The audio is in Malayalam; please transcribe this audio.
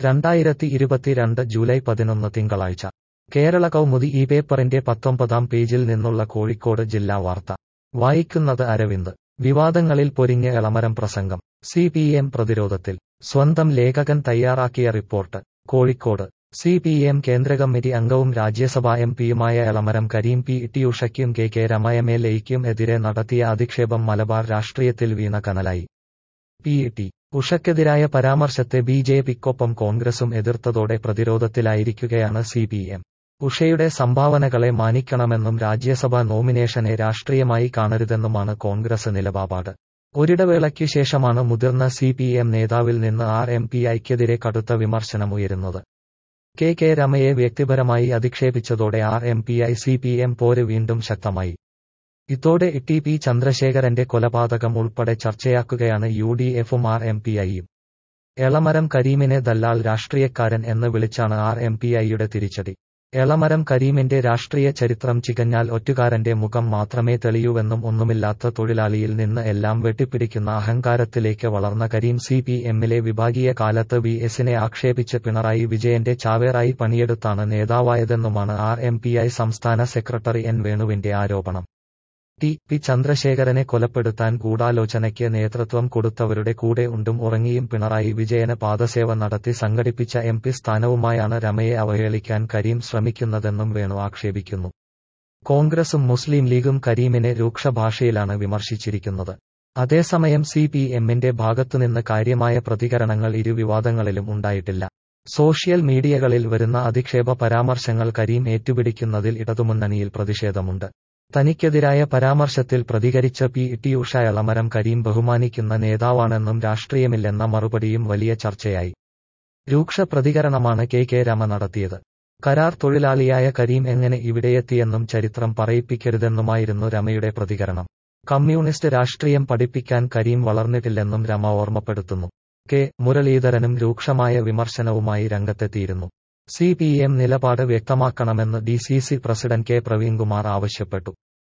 2022 ജൂലൈ 11 തിങ്കളാഴ്ച കേരള കൗമുദി ഈ പേപ്പറിന്റെ 19-ാം പേജിൽ നിന്നുള്ള കോഴിക്കോട് ജില്ലാ വാർത്ത വായിക്കുന്നത് അരവിന്ദ്. വിവാദങ്ങളിൽ പൊരിഞ്ഞ എളമരം പ്രസംഗം. CPM പ്രതിരോധത്തിൽ. സ്വന്തം ലേഖകൻ തയ്യാറാക്കിയ റിപ്പോർട്ട്. കോഴിക്കോട്. CPM കേന്ദ്രകമ്മിറ്റി അംഗവും രാജ്യസഭാ എംപിയുമായ എളമരം കരീം PT ഉഷയ്ക്കും KK രമ MLAയ്ക്കും എതിരെ നടത്തിയ അധിക്ഷേപം മലബാർ രാഷ്ട്രീയത്തിൽ വീണ കനലായി. PT ഉഷയ്ക്കെതിരായ പരാമർശത്തെ BJPക്കൊപ്പം കോൺഗ്രസും എതിർത്തതോടെ പ്രതിരോധത്തിലായിരിക്കുകയാണ് CPM. ഉഷയുടെ സംഭാവനകളെ മാനിക്കണമെന്നും രാജ്യസഭാ നോമിനേഷനെ രാഷ്ട്രീയമായി കാണരുതെന്നുമാണ് കോൺഗ്രസ് നിലപാട്. ഒരിടവേളയ്ക്കു ശേഷമാണ് മുതിർന്ന CPM നേതാവിൽ നിന്ന് RMPIക്കെതിരെ കടുത്ത വിമർശനം ഉയരുന്നത്. KK രമയെ വ്യക്തിപരമായി അധിക്ഷേപിച്ചതോടെ RMPI CPM പോര് വീണ്ടും ശക്തമായി. ഇതോടെ TP ചന്ദ്രശേഖരന്റെ കൊലപാതകം ഉൾപ്പെടെ ചർച്ചയാക്കുകയാണ് UDFും RMPIയും. എളമരം കരീമിനെ ദല്ലാൽ രാഷ്ട്രീയക്കാരൻ എന്ന് വിളിച്ചാണ് RMPIയുടെ തിരിച്ചടി. എളമരം കരീമിന്റെ രാഷ്ട്രീയ ചരിത്രം ചികഞ്ഞാൽ ഒറ്റുകാരന്റെ മുഖം മാത്രമേ തെളിയൂവെന്നും ഒന്നുമില്ലാത്ത തൊഴിലാളിയിൽ നിന്ന് എല്ലാം വെട്ടിപ്പിടിക്കുന്ന അഹങ്കാരത്തിലേക്ക് വളർന്ന കരീം CPMലെ വിഭാഗീയ കാലത്ത് VSനെ ആക്ഷേപിച്ച് പിണറായി വിജയന്റെ ചാവേറായി പണിയെടുത്താണ് നേതാവായതെന്നുമാണ് RMPI സംസ്ഥാന സെക്രട്ടറി N വേണുവിന്റെ ആരോപണം. TP ചന്ദ്രശേഖരനെ കൊലപ്പെടുത്താൻ ഗൂഢാലോചനയ്ക്ക് നേതൃത്വം കൊടുത്തവരുടെ കൂടെ ഉണ്ടും ഉറങ്ങിയും പിണറായി വിജയന് പാദസേവ നടത്തി സംഘടിപ്പിച്ച MP സ്ഥാനവുമായാണ് രമയെ അവഹേളിക്കാൻ കരീം ശ്രമിക്കുന്നതെന്നും വേണു ആക്ഷേപിക്കുന്നു. കോൺഗ്രസും മുസ്ലിം ലീഗും കരീമിനെ രൂക്ഷ ഭാഷയിലാണ് വിമർശിച്ചിരിക്കുന്നത്. അതേസമയം CPMന്റെ ഭാഗത്തുനിന്ന് കാര്യമായ പ്രതികരണങ്ങൾ ഇരു വിവാദങ്ങളിലും ഉണ്ടായിട്ടില്ല. സോഷ്യൽ മീഡിയകളിൽ വരുന്ന അധിക്ഷേപ പരാമർശങ്ങൾ കരീം ഏറ്റുപിടിക്കുന്നതിൽ ഇടതുമുന്നണിയിൽ പ്രതിഷേധമുണ്ട്. തനിക്കെതിരായ പരാമർശത്തിൽ പ്രതികരിച്ച PT ഉഷ എളമരം കരീം ബഹുമാനിക്കുന്ന നേതാവാണെന്നും രാഷ്ട്രീയമില്ലെന്ന മറുപടിയും വലിയ ചർച്ചയായി. രൂക്ഷ പ്രതികരണമാണ് KK രമ നടത്തിയത്. കരാർ തൊഴിലാളിയായ കരീം എങ്ങനെ ഇവിടെയെത്തിയെന്നും ചരിത്രം പറയിപ്പിക്കരുതെന്നുമായിരുന്നു രമയുടെ പ്രതികരണം. കമ്മ്യൂണിസ്റ്റ് രാഷ്ട്രീയം പഠിപ്പിക്കാൻ കരീം വളർന്നിട്ടില്ലെന്നും രമ ഓർമ്മപ്പെടുത്തുന്നു. മുരളീധരനും രൂക്ഷമായ വിമർശനവുമായി രംഗത്തെത്തിയിരുന്നു. CPM നിലപാട് വ്യക്തമാക്കണമെന്ന് DCC പ്രസിഡന്റ് K പ്രവീൺകുമാർ ആവശ്യപ്പെട്ടു.